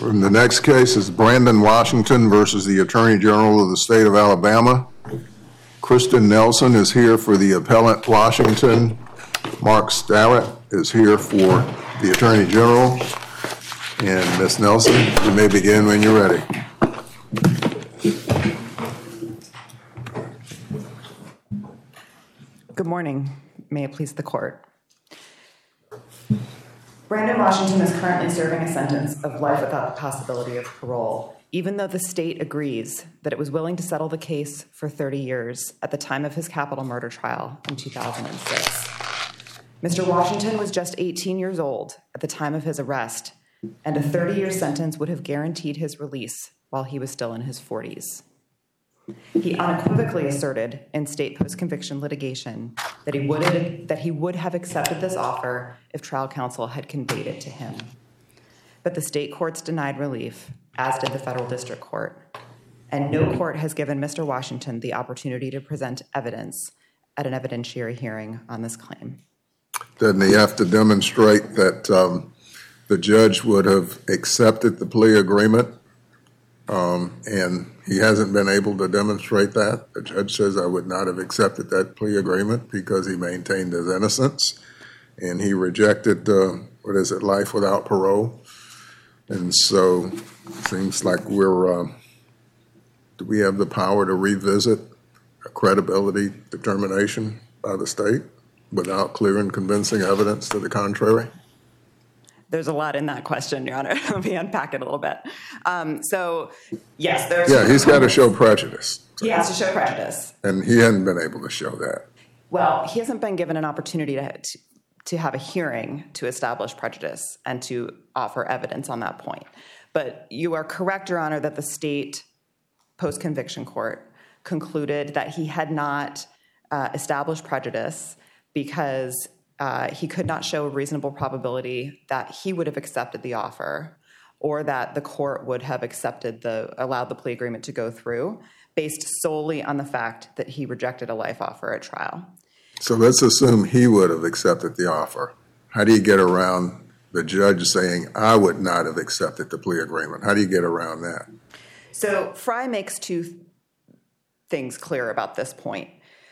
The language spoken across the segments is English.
And the next case is Brandon Washington versus the Attorney General of the State of Alabama. Kristen Nelson is here for the appellant Washington. Mark Starrett is here for the Attorney General. And Ms. Nelson, you may begin when you're ready. Good morning. May it please the court. Brandon Washington is currently serving a sentence of life without the possibility of parole, even though the state agrees that it was willing to settle the case for 30 years at the time of his capital murder trial in 2006. Mr. Washington was just 18 years old at the time of his arrest, and a 30-year sentence would have guaranteed his release while he was still in his 40s. He unequivocally asserted in state post-conviction litigation that he would have accepted this offer if trial counsel had conveyed it to him. But the state courts denied relief, as did the federal district court, and no court has given Mr. Washington the opportunity to present evidence at an evidentiary hearing on this claim. Doesn't he have to demonstrate that the judge would have accepted the plea agreement? And he hasn't been able to demonstrate that. The judge says I would not have accepted that plea agreement because he maintained his innocence and he rejected, life without parole. And so it seems like do we have the power to revisit a credibility determination by the state without clear and convincing evidence to the contrary? There's a lot in that question, Your Honor. Let me unpack it a little bit. He's got to show prejudice. He has to show prejudice. And he hasn't been able to show that. Well, he hasn't been given an opportunity to have a hearing to establish prejudice and to offer evidence on that point. But you are correct, Your Honor, that the state post-conviction court concluded that he had not established prejudice because he could not show a reasonable probability that he would have accepted the offer or that the court would have allowed the plea agreement to go through based solely on the fact that he rejected a life offer at trial. So let's assume he would have accepted the offer. How do you get around the judge saying, I would not have accepted the plea agreement? How do you get around that? So Frye makes two things clear about this point.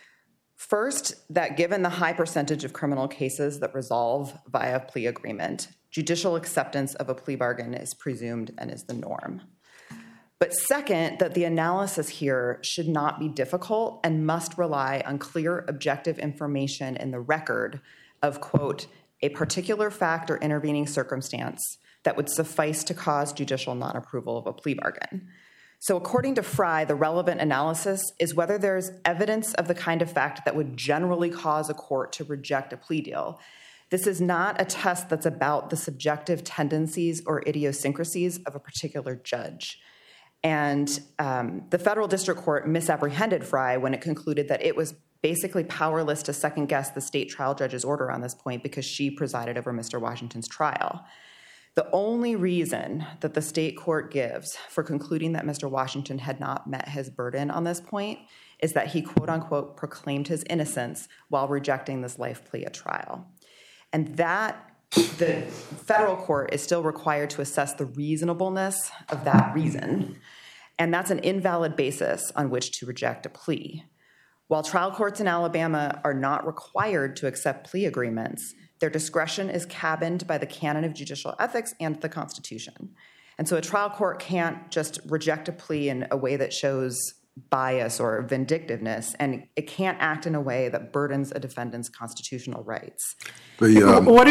First, that given the high percentage of criminal cases that resolve via plea agreement, judicial acceptance of a plea bargain is presumed and is the norm. But second, that the analysis here should not be difficult and must rely on clear, objective information in the record of, quote, a particular fact or intervening circumstance that would suffice to cause judicial non-approval of a plea bargain. So according to Frye, the relevant analysis is whether there's evidence of the kind of fact that would generally cause a court to reject a plea deal. This is not a test that's about the subjective tendencies or idiosyncrasies of a particular judge. And the federal district court misapprehended Frye when it concluded that it was basically powerless to second-guess the state trial judge's order on this point because she presided over Mr. Washington's trial. The only reason that the state court gives for concluding that Mr. Washington had not met his burden on this point is that he, quote unquote, proclaimed his innocence while rejecting this life plea at trial. And that the federal court is still required to assess the reasonableness of that reason. And that's an invalid basis on which to reject a plea. While trial courts in Alabama are not required to accept plea agreements, their discretion is cabined by the canon of judicial ethics and the Constitution. And so a trial court can't just reject a plea in a way that shows bias or vindictiveness, and it can't act in a way that burdens a defendant's constitutional rights. What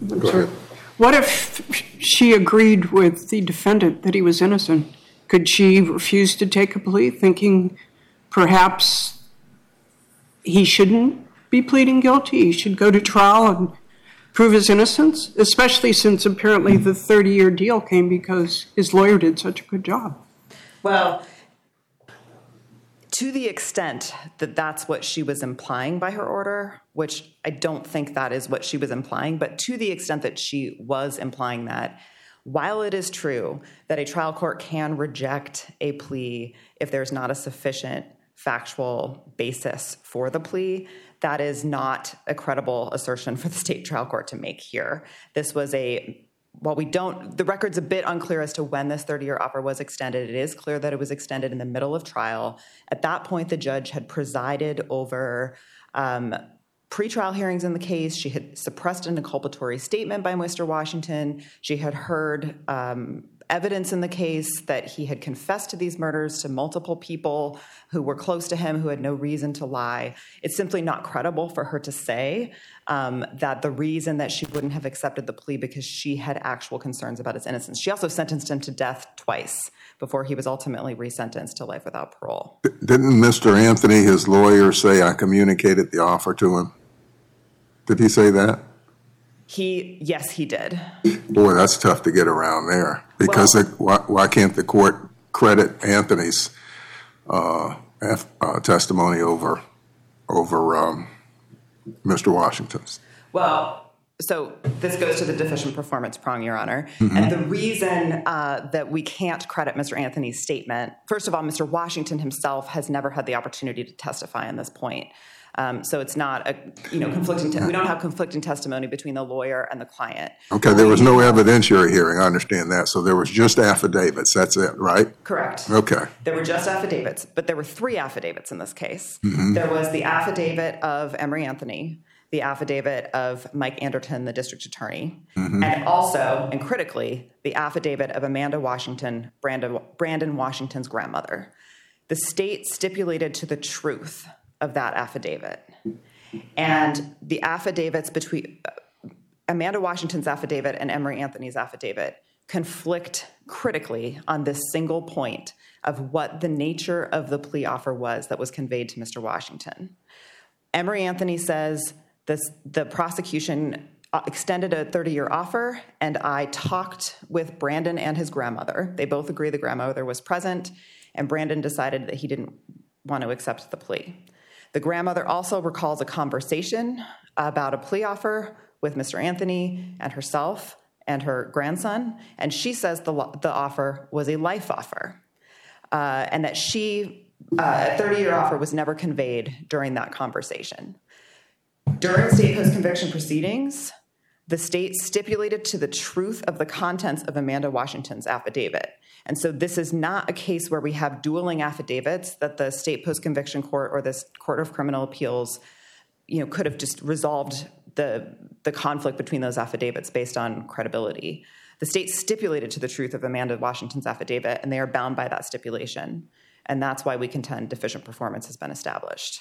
if she agreed with the defendant that he was innocent? Could she refuse to take a plea, thinking perhaps he shouldn't be pleading guilty, he should go to trial and prove his innocence, especially since apparently the 30-year deal came because his lawyer did such a good job? Well, to the extent that that's what she was implying by her order, which I don't think that is what she was implying, but to the extent that she was implying that, while it is true that a trial court can reject a plea if there's not a sufficient factual basis for the plea, that is not a credible assertion for the state trial court to make here. This was a while the record's a bit unclear as to when this 30-year offer was extended, it is clear that it was extended in the middle of trial. At that point, the judge had presided over pretrial hearings in the case. She had suppressed an inculpatory statement by Mr. Washington. She had heard evidence in the case that he had confessed to these murders to multiple people who were close to him, who had no reason to lie. It's simply not credible for her to say that the reason that she wouldn't have accepted the plea because she had actual concerns about his innocence. She also sentenced him to death twice before he was ultimately resentenced to life without parole. Didn't Mr. Anthony, his lawyer, say, I communicated the offer to him? Did he say that? Yes, he did. Boy, that's tough to get around there. Because why can't the court credit Anthony's testimony over Mr. Washington's? Well, so this goes to the deficient performance prong, Your Honor. Mm-hmm. And the reason that we can't credit Mr. Anthony's statement, first of all, Mr. Washington himself has never had the opportunity to testify on this point. So it's not conflicting. We don't have conflicting testimony between the lawyer and the client. Okay, there was no evidentiary hearing. I understand that. So there was just affidavits. That's it, right? Correct. Okay. There were just affidavits, but there were 3 affidavits in this case. Mm-hmm. There was the affidavit of Emory Anthony, the affidavit of Mike Anderton, the district attorney, mm-hmm. and also, and critically, the affidavit of Amanda Washington, Brandon Washington's grandmother. The state stipulated to the truth of that affidavit. And the affidavits between Amanda Washington's affidavit and Emory Anthony's affidavit conflict critically on this single point of what the nature of the plea offer was that was conveyed to Mr. Washington. Emory Anthony says the prosecution extended a 30-year offer, and I talked with Brandon and his grandmother. They both agree the grandmother was present, and Brandon decided that he didn't want to accept the plea. The grandmother also recalls a conversation about a plea offer with Mr. Anthony and herself and her grandson, and she says the offer was a life offer, and that a 30-year offer was never conveyed during that conversation. During state post-conviction proceedings, the state stipulated to the truth of the contents of Amanda Washington's affidavit. And so this is not a case where we have dueling affidavits that the state post-conviction court or this Court of Criminal Appeals, could have just resolved the conflict between those affidavits based on credibility. The state stipulated to the truth of Amanda Washington's affidavit, and they are bound by that stipulation. And that's why we contend deficient performance has been established.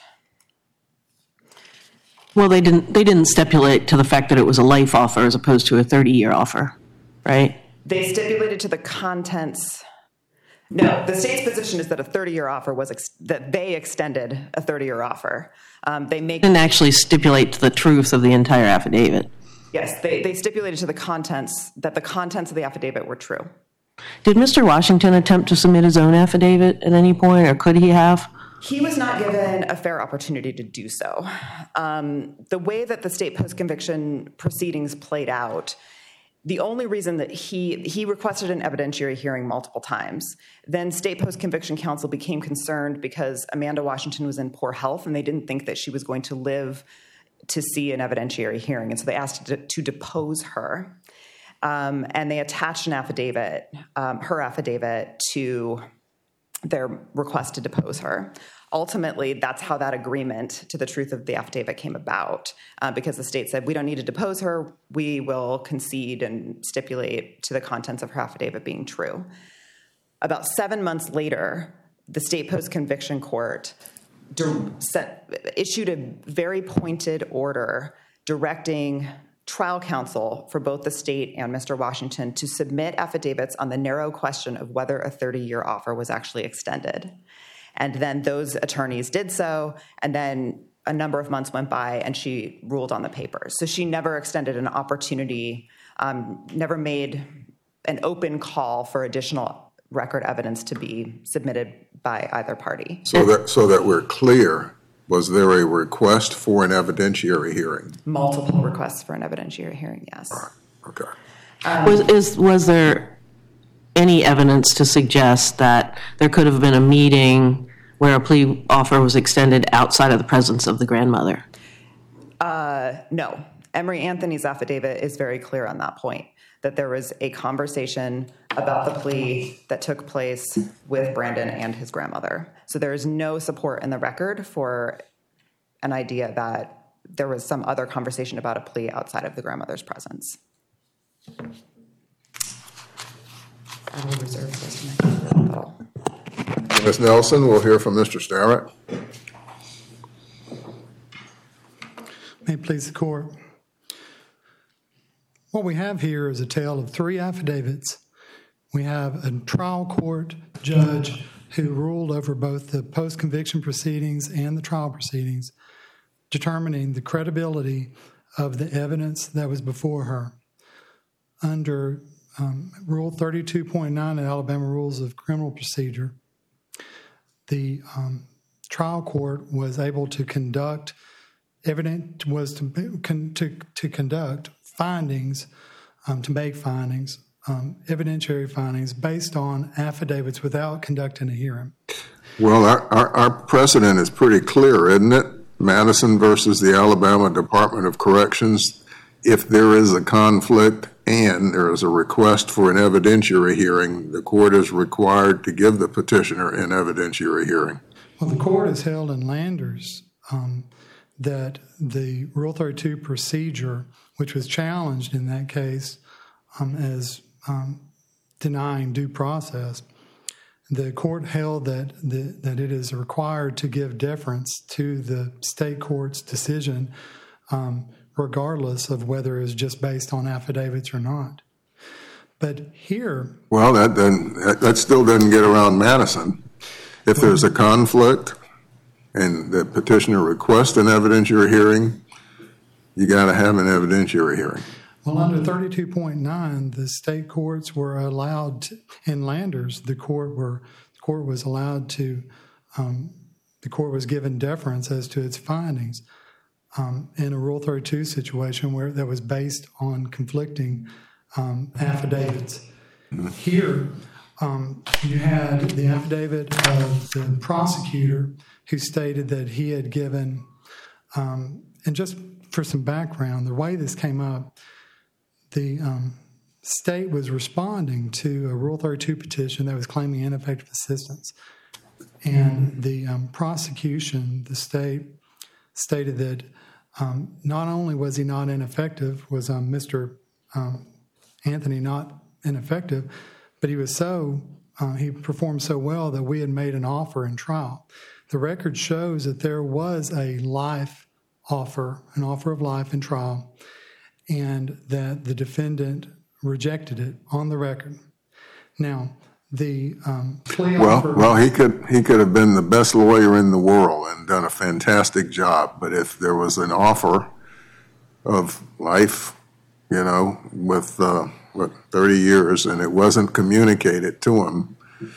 Well, they didn't stipulate to the fact that it was a life offer as opposed to a 30-year offer, right? They stipulated to the contents. No, the state's position is that a 30-year offer that they extended a 30-year offer. They didn't actually stipulate to the truth of the entire affidavit. Yes, they stipulated to the contents that the contents of the affidavit were true. Did Mr. Washington attempt to submit his own affidavit at any point, or could he have? He was not given a fair opportunity to do so. The way that the state post-conviction proceedings played out, the only reason that he requested an evidentiary hearing multiple times. Then state post-conviction counsel became concerned because Amanda Washington was in poor health and they didn't think that she was going to live to see an evidentiary hearing. And so they asked to depose her. And they attached an affidavit, her affidavit, to their request to depose her. Ultimately, that's how that agreement to the truth of the affidavit came about, because the state said, we don't need to depose her. We will concede and stipulate to the contents of her affidavit being true. About 7 months later, the state post-conviction court issued a very pointed order directing trial counsel for both the state and Mr. Washington to submit affidavits on the narrow question of whether a 30-year offer was actually extended. And then those attorneys did so, and then a number of months went by and she ruled on the papers. So she never extended an opportunity, never made an open call for additional record evidence to be submitted by either party. So that we're clear, was there a request for an evidentiary hearing? Multiple requests for an evidentiary hearing, yes. All right. Okay. Was there any evidence to suggest that there could have been a meeting where a plea offer was extended outside of the presence of the grandmother? No. Emory Anthony's affidavit is very clear on that point. that there was a conversation about the plea that took place with Brandon and his grandmother. So there is no support in the record for an idea that there was some other conversation about a plea outside of the grandmother's presence. I will reserve the rest of my time for rebuttal. Ms. Nelson, we'll hear from Mr. Starrett. May it please the court. What we have here is a tale of three affidavits. We have a trial court judge who ruled over both the post-conviction proceedings and the trial proceedings, determining the credibility of the evidence that was before her. Under Rule 32.9 of the Alabama Rules of Criminal Procedure, the trial court was able to conduct conduct findings, to make findings, evidentiary findings based on affidavits without conducting a hearing. Well, our precedent is pretty clear, isn't it? Madison versus the Alabama Department of Corrections. If there is a conflict and there is a request for an evidentiary hearing, the court is required to give the petitioner an evidentiary hearing. Well, the court has held in Landers that the Rule 32 procedure, which was challenged in that case as denying due process, the court held that it is required to give deference to the state court's decision, regardless of whether it's just based on affidavits or not. But here... Well, that still doesn't get around Madison. If there's a conflict and the petitioner requests an evidentiary hearing, you got to have an evidentiary hearing. Well, under 32.9, the state courts were allowed to, in Landers, the court was allowed to, the court was given deference as to its findings in a Rule 32 situation where that was based on conflicting affidavits. Here, you had the affidavit of the prosecutor who stated that he had given, and just for some background, the way this came up, the state was responding to a Rule 32 petition that was claiming ineffective assistance. And the prosecution, the state, stated that not only was he not ineffective, was Mr. Anthony not ineffective, but he was he performed so well that we had made an offer in trial. The record shows that there was a life offer, an offer of life in trial, and that the defendant rejected it on the record. Now, the plea offer... Well, he could have been the best lawyer in the world and done a fantastic job, but if there was an offer of life, with 30 years, and it wasn't communicated to him,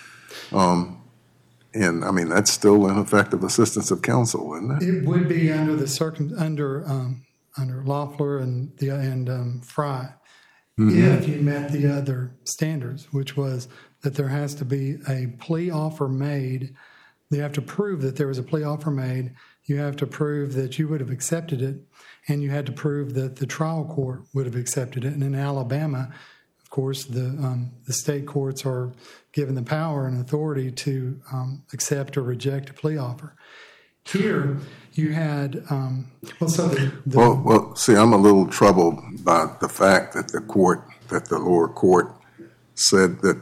and I mean that's still ineffective assistance of counsel, isn't it? It would be under the under Loeffler and Fry, if you met the other standards, which was that there has to be a plea offer made. You have to prove that there was a plea offer made. You have to prove that you would have accepted it, and you had to prove that the trial court would have accepted it. And in Alabama, of course, the state courts are given the power and authority to accept or reject a plea offer. Here, you had see, I'm a little troubled by the fact that the lower court said that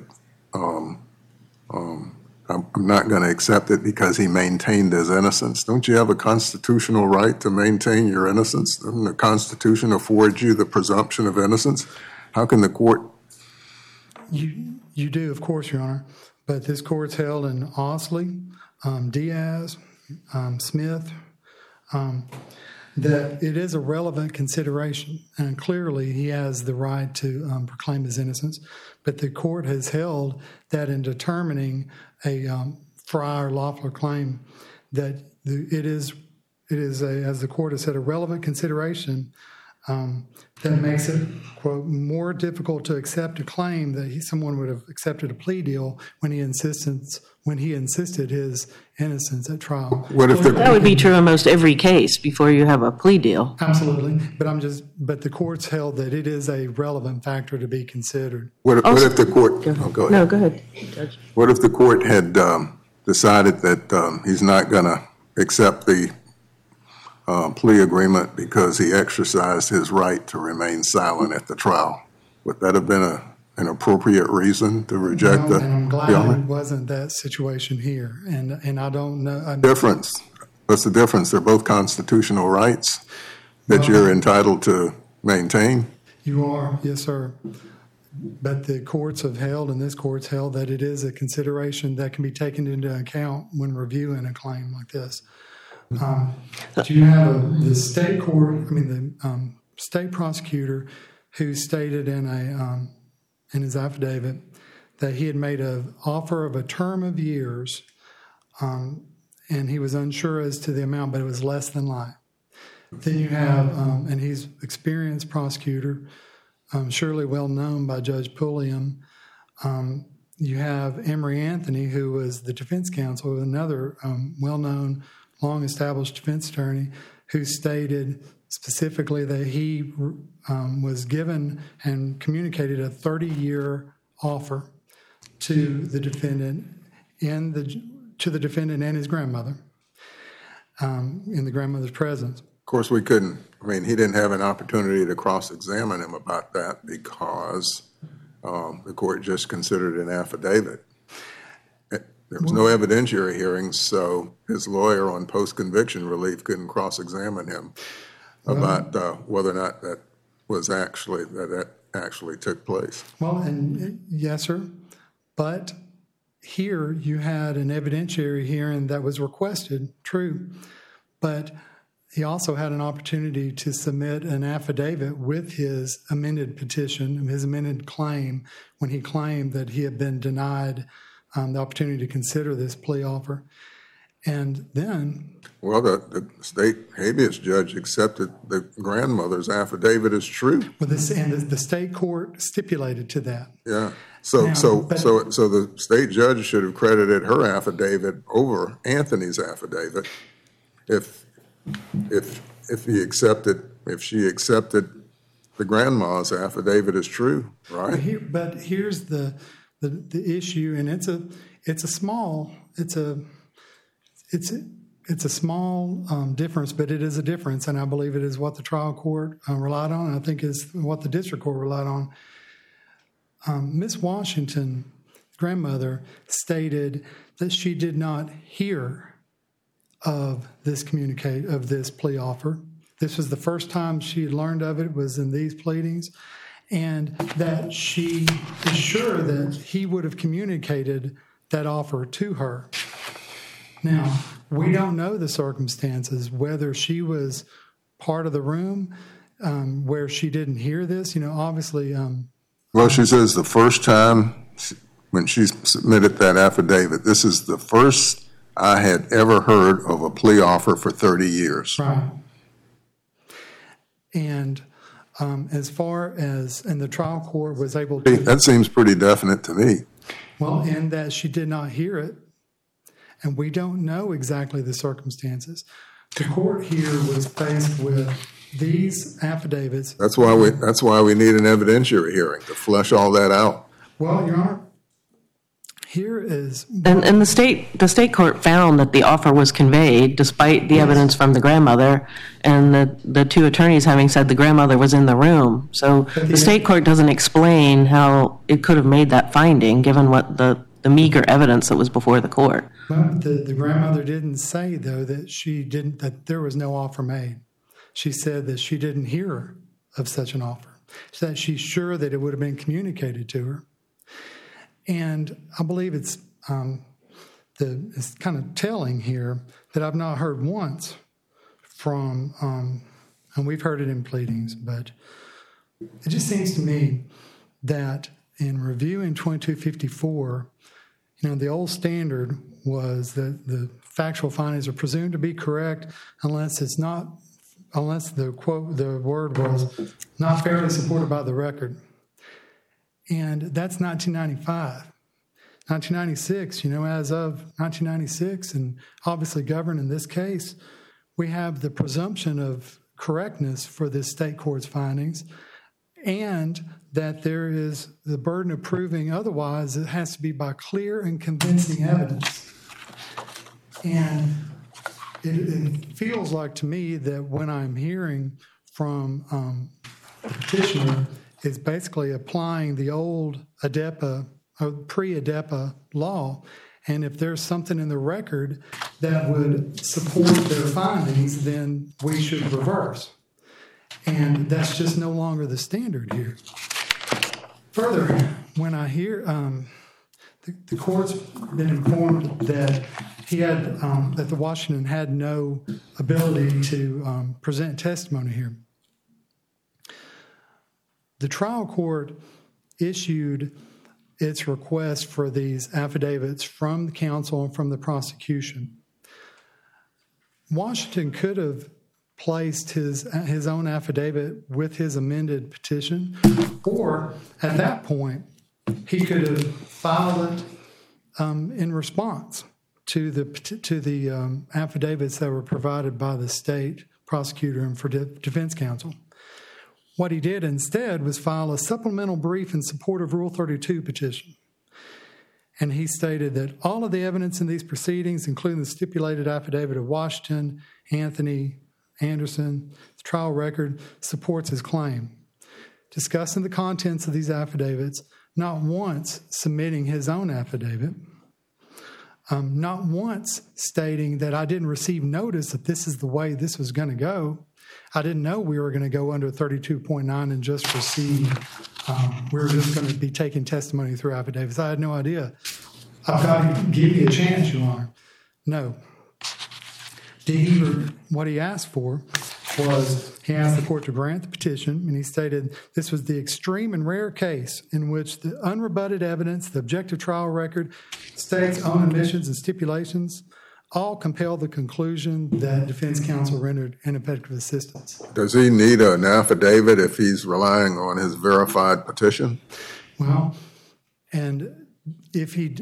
I'm not going to accept it because he maintained his innocence. Don't you have a constitutional right to maintain your innocence? Doesn't the Constitution afford you the presumption of innocence? How can the court? You do, of course, Your Honor. But this court's held in Osley, Diaz, Smith, that it is a relevant consideration, and clearly he has the right to proclaim his innocence. But the court has held that in determining a Fry or Loeffler claim, that it is as the court has said, a relevant consideration that makes it, quote, more difficult to accept a claim that someone would have accepted a plea deal when he insisted his innocence at trial. What if That would be true in most every case before you have a plea deal. Absolutely, but the courts held that it is a relevant factor to be considered. what if the court, oh, go ahead. No, go ahead, Judge. What if the court had decided that he's not going to accept the plea agreement because he exercised his right to remain silent at the trial? Would that have been an appropriate reason to reject And I'm the glad offer? it wasn't that situation here, and I don't know. Difference? What's the difference? They're both constitutional rights that you're entitled to maintain. You are, yes, sir. But the courts have held, and this court's held, that it is a consideration that can be taken into account when reviewing a claim like this. You have the state court, the state prosecutor who stated in his affidavit that he had made an offer of a term of years, and he was unsure as to the amount, but it was less than life. Then you have, and he's experienced prosecutor, surely well known by Judge Pulliam. You have Emory Anthony, who was the defense counsel, another well-known, long-established defense attorney, who stated specifically that he was given and communicated a 30-year offer to the defendant and his grandmother in the grandmother's presence. Of course, we couldn't, he didn't have an opportunity to cross-examine him about that because the court just considered an affidavit. There was no evidentiary hearing, so his lawyer on post-conviction relief couldn't cross-examine him about whether or not that actually took place. Well, and yes, sir. But here you had an evidentiary hearing that was requested, true. But he also had an opportunity to submit an affidavit with his amended petition, his amended claim, when he claimed that he had been denied the opportunity to consider this plea offer. And then... Well, the state habeas judge accepted the grandmother's affidavit as true. Well, the state court stipulated to that. Yeah. So the state judge should have credited her affidavit over Anthony's affidavit if she accepted the grandma's affidavit as true, right? But here's the issue, and it's a small difference, but it is a difference, and I believe it is what the trial court relied on, and I think is what the district court relied on. Miss Washington, grandmother, stated that she did not hear of this plea offer. This was the first time she had learned of it, was in these pleadings, and that she is sure that he would have communicated that offer to her. Now, we don't know the circumstances, whether she was part of the room where she didn't hear this. Obviously... Well, she says the first time when she submitted that affidavit, this is the first I had ever heard of a plea offer for 30 years. Right. And as far as, and the trial court was able to... That seems pretty definite to me. Well, and that she did not hear it, and we don't know exactly the circumstances. The court here was faced with these affidavits. That's why we need an evidentiary hearing to flesh all that out. Well, Your Honor, here is... And the state court found that the offer was conveyed despite the evidence from the grandmother and the two attorneys having said the grandmother was in the room. So the state court doesn't explain how it could have made that finding given what the meager evidence that was before the court. Well, the grandmother didn't say, though, that there was no offer made. She said that she didn't hear of such an offer. So that she's sure that it would have been communicated to her. And I believe it's kind of telling here that I've not heard once from, and we've heard it in pleadings, but it just seems to me that in reviewing 2254, the old standard was that the factual findings are presumed to be correct unless it's not unless the quote, the word was not fairly supported by the record. And that's 1995. 1996, as of 1996, and obviously governed in this case, we have the presumption of correctness for this state court's findings, and that there is the burden of proving otherwise. It has to be by clear and convincing evidence. And it feels like to me that when I'm hearing from the petitioner is basically applying the old ADEPA, pre-ADEPA law, and if there's something in the record that would support their findings, then we should reverse. And that's just no longer the standard here. Further, when I hear the court's been informed that that the Washington had no ability to present testimony here. The trial court issued its request for these affidavits from the counsel and from the prosecution. Washington could have placed his own affidavit with his amended petition, or at that point, he could have filed it in response to the affidavits that were provided by the state prosecutor and for defense counsel. What he did instead was file a supplemental brief in support of Rule 32 petition. And he stated that all of the evidence in these proceedings, including the stipulated affidavit of Washington, Anthony, Anderson, the trial record, supports his claim. Discussing the contents of these affidavits, not once submitting his own affidavit, not once stating that I didn't receive notice that this is the way this was going to go. I didn't know we were going to go under 32.9 and just receive, we were just going to be taking testimony through affidavits. I had no idea. I've got to give you a chance, Your Honor. No. What he asked for was he asked the court to grant the petition, and he stated this was the extreme and rare case in which the unrebutted evidence, the objective trial record, state's own admissions and stipulations all compel the conclusion that defense counsel rendered ineffective assistance. Does he need an affidavit if he's relying on his verified petition? Well, and if he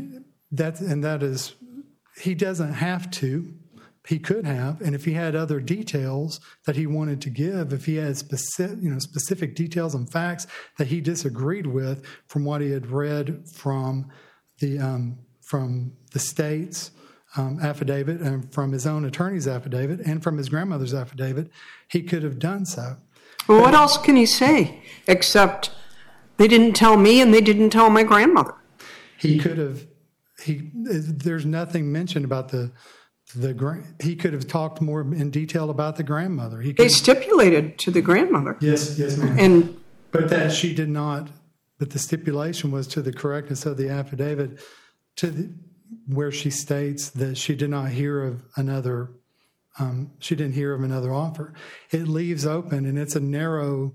doesn't have to. He could have, and if he had other details that he wanted to give, if he had specific details and facts that he disagreed with from what he had read from the state's affidavit and from his own attorney's affidavit and from his grandmother's affidavit, he could have done so. Well, what else can he say except they didn't tell me and they didn't tell my grandmother? He could have. There's nothing mentioned about he could have talked more in detail about the grandmother. They stipulated to the grandmother. Yes, ma'am. But that she did not. But the stipulation was to the correctness of the affidavit, where she states that she did not hear of another. She didn't hear of another offer. It leaves open, and it's a narrow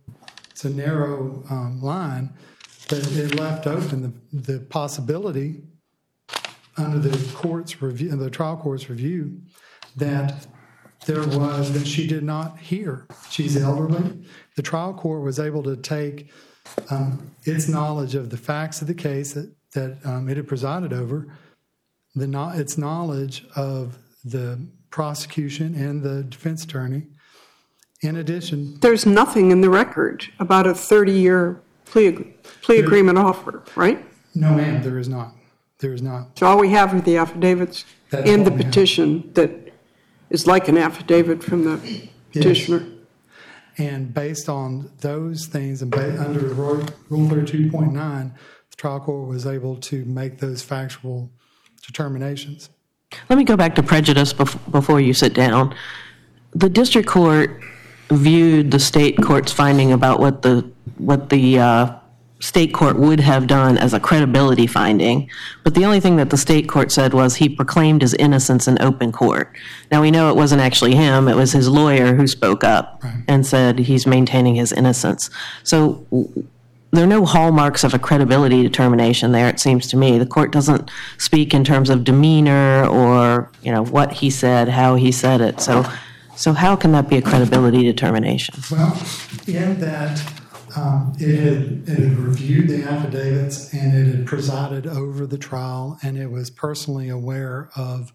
line, but it left open the possibility under the court's review, the trial court's review, that she did not hear. She's elderly. The trial court was able to take its knowledge of the facts of the case that it had presided over, its knowledge of the prosecution and the defense attorney. In addition, there's nothing in the record about a 30-year plea agreement offer, right? No, ma'am, there is not. There is not. So all we have are the affidavits and the petition that is like an affidavit from the petitioner. Yes. And based on those things and under Rule 32.9, the trial court was able to make those factual determinations. Let me go back to prejudice before you sit down. The district court viewed the state court's finding about what the state court would have done as a credibility finding, but the only thing that the state court said was he proclaimed his innocence in open court. Now, we know it wasn't actually him, it was his lawyer who spoke up and said he's maintaining his innocence. So there are no hallmarks of a credibility determination there, it seems to me. The court doesn't speak in terms of demeanor or, what he said, how he said it. So So how can that be a credibility determination? Well, in that it had reviewed the affidavits and it had presided over the trial, and it was personally aware of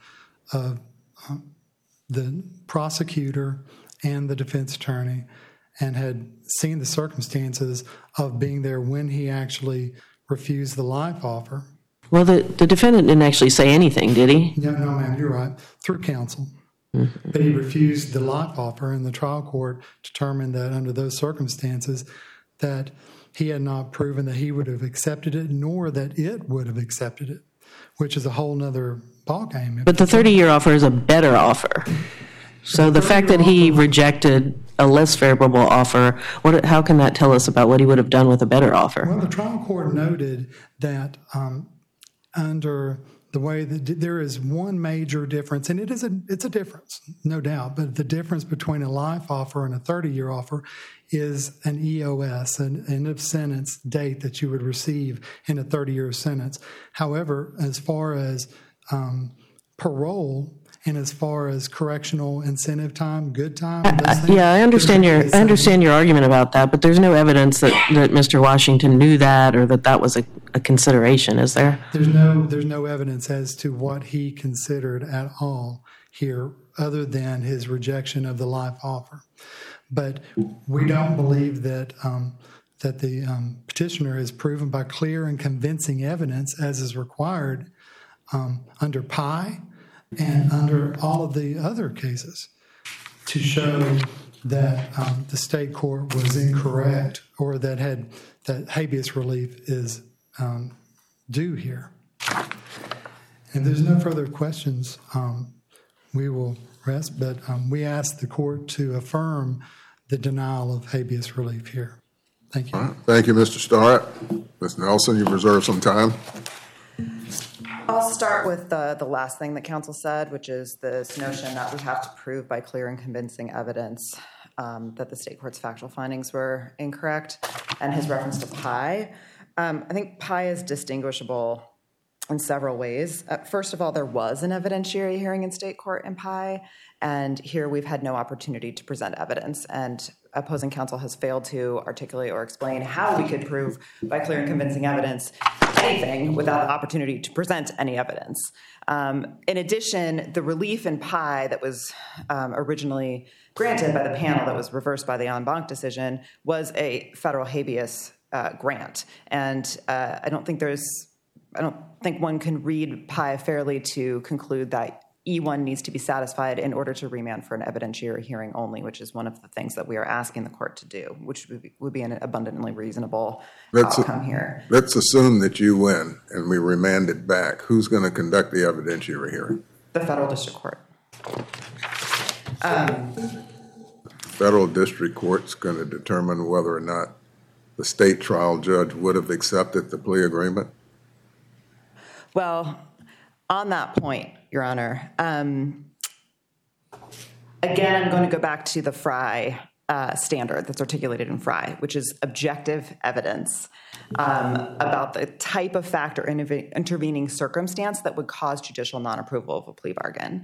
the prosecutor and the defense attorney, and had seen the circumstances of being there when he actually refused the life offer. Well, the defendant didn't actually say anything, did he? No, ma'am, you're right, through counsel. Mm-hmm. But he refused the life offer, and the trial court determined that under those circumstances that he had not proven that he would have accepted it, nor that it would have accepted it, which is a whole nother ballgame. But the 30-year offer is a better offer. So the fact that he rejected a less favorable offer, how can that tell us about what he would have done with a better offer? Well, the trial court noted that under the way that there is one major difference, and it's a difference, no doubt, but the difference between a life offer and a 30-year offer is an EOS, an end of sentence date that you would receive in a 30-year sentence. However, as far as parole and as far as correctional incentive time, good time, I understand your argument about that, but there's no evidence that Mr. Washington knew that or that was a consideration, is there? There's no evidence as to what he considered at all here, other than his rejection of the life offer. But we don't believe that the petitioner has proven by clear and convincing evidence, as is required under Pye and under all of the other cases, to show that the state court was incorrect, or that habeas relief is due here. And there's no further questions. We will rest, but we ask the court to affirm the denial of habeas relief here. Thank you. All right. Thank you, Mr. Starrett. Ms. Nelson, you've reserved some time. I'll start with the last thing that counsel said, which is this notion that we have to prove by clear and convincing evidence that the state court's factual findings were incorrect, and his reference to Pye. I think Pye is distinguishable in several ways. First of all, there was an evidentiary hearing in state court in Pye, and here we've had no opportunity to present evidence, and opposing counsel has failed to articulate or explain how we could prove by clear and convincing evidence anything without the opportunity to present any evidence. In addition, the relief in Pye that was originally granted by the panel that was reversed by the en banc decision was a federal habeas grant, and I don't think one can read Pye fairly to conclude that E1 needs to be satisfied in order to remand for an evidentiary hearing only, which is one of the things that we are asking the court to do, which would be an abundantly reasonable outcome here. Let's assume that you win and we remand it back. Who's going to conduct the evidentiary hearing? The federal district court. Federal district court's going to determine whether or not the state trial judge would have accepted the plea agreement? Well, on that point, Your Honor, again, I'm going to go back to the Frye standard that's articulated in Frye, which is objective evidence about the type of fact or intervening circumstance that would cause judicial non-approval of a plea bargain.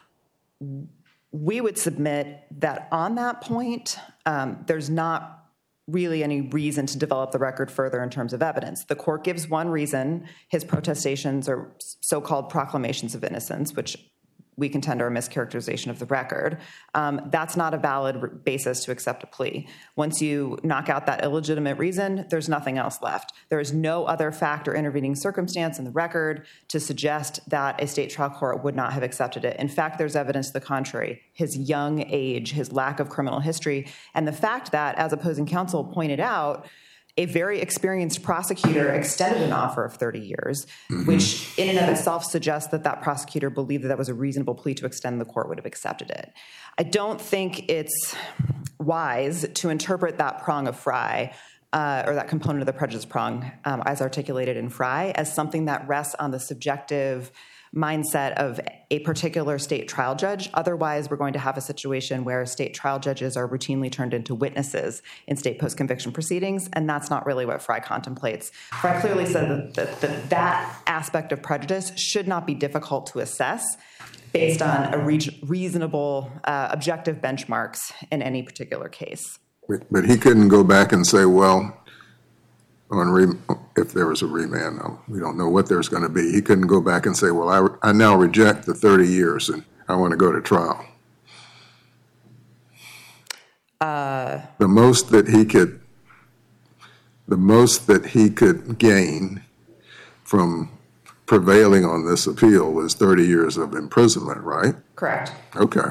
We would submit that on that point, there's not really any reason to develop the record further in terms of evidence. The court gives one reason, his protestations or so-called proclamations of innocence, which we contend are a mischaracterization of the record. That's not a valid basis to accept a plea. Once you knock out that illegitimate reason, there's nothing else left. There is no other fact or intervening circumstance in the record to suggest that a state trial court would not have accepted it. In fact, there's evidence to the contrary. His young age, his lack of criminal history, and the fact that, as opposing counsel pointed out, a very experienced prosecutor extended an offer of 30 years, which in and of itself suggests that that prosecutor believed that that was a reasonable plea to extend, the court would have accepted it. I don't think it's wise to interpret that prong of Frye, or that component of the prejudice prong, as articulated in Frye, as something that rests on the subjective mindset of a particular state trial judge. Otherwise, we're going to have a situation where state trial judges are routinely turned into witnesses in state post-conviction proceedings, and that's not really what Frye contemplates. Frye clearly said that aspect of prejudice should not be difficult to assess based on a reasonable, objective benchmarks in any particular case. But he couldn't go back and say, well, if there was a remand, we don't know what there's going to be. He couldn't go back and say, well, I now reject the 30 years and I want to go to trial. The most that he could gain from prevailing on this appeal was 30 years of imprisonment, right? Correct. Okay.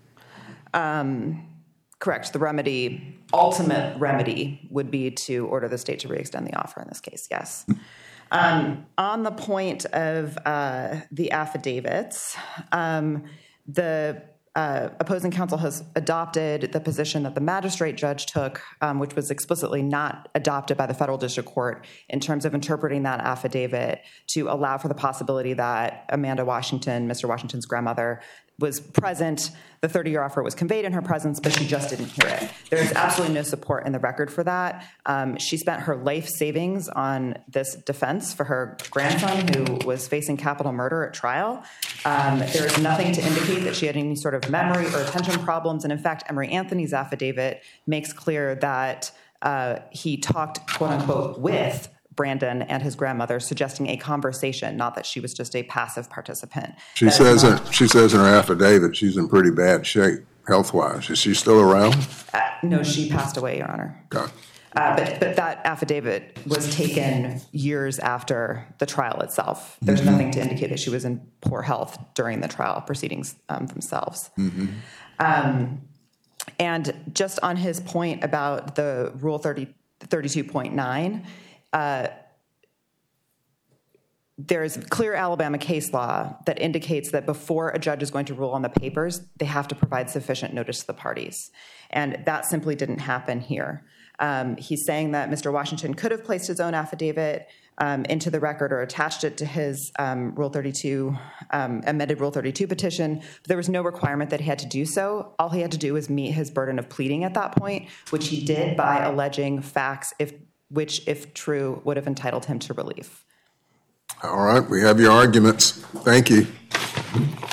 Correct. The ultimate remedy would be to order the state to re-extend the offer in this case, yes. On the point of the affidavits, the opposing counsel has adopted the position that the magistrate judge took, which was explicitly not adopted by the federal district court in terms of interpreting that affidavit to allow for the possibility that Amanda Washington, Mr. Washington's grandmother, was present. The 30-year offer was conveyed in her presence, but she just didn't hear it. There is absolutely no support in the record for that. She spent her life savings on this defense for her grandson who was facing capital murder at trial. There is nothing to indicate that she had any sort of memory or attention problems. And in fact, Emory Anthony's affidavit makes clear that he talked, quote unquote, with Brandon and his grandmother, suggesting a conversation, not that she was just a passive participant. She says in her affidavit she's in pretty bad shape health-wise. Is she still around? No, she passed away, Your Honor. Okay. But that affidavit was taken years after the trial itself. There's nothing to indicate that she was in poor health during the trial proceedings themselves. And just on his point about the Rule 32.9, there's clear Alabama case law that indicates that before a judge is going to rule on the papers, they have to provide sufficient notice to the parties. And that simply didn't happen here. He's saying that Mr. Washington could have placed his own affidavit into the record or attached it to his Rule 32, amended Rule 32 petition. But there was no requirement that he had to do so. All he had to do was meet his burden of pleading at that point, which he did by alleging facts which, if true, would have entitled him to relief. All right, we have your arguments. Thank you.